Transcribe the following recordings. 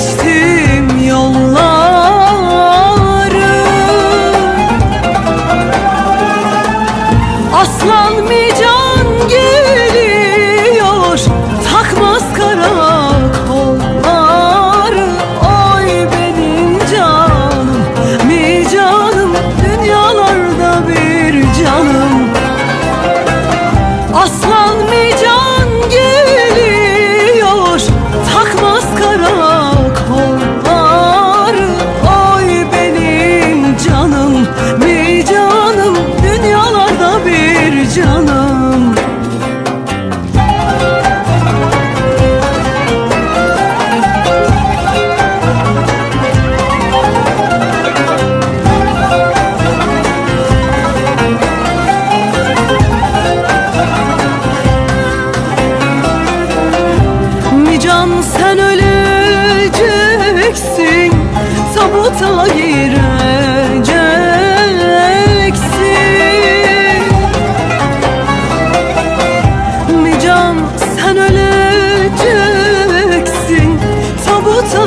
geçtim yolları. Aslan mi can geliyor, takmaz karakolları. Oy benim canım mi canım, dünyalarda bir canım. Aslan mi can geliyor, takmaz karakolları. Oy benim canım mi canım, dünyalarda bir canım. Can sen öleceksin, tabuta gireceksin. Mi can sen öleceksin, tabuta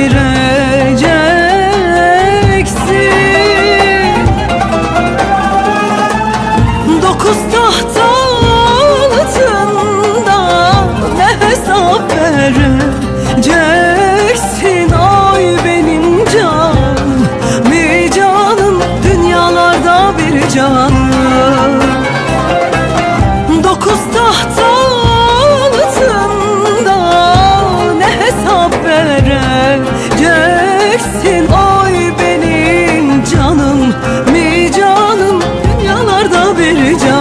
gireceksin. 9 tahta altında ne hesap vereceksin. Ay benim canım mi canım, dünyalarda bir canım. 9 tahta altında ne hesap vereceksin. Ay benim canım mi canım, dünyalarda bir canım.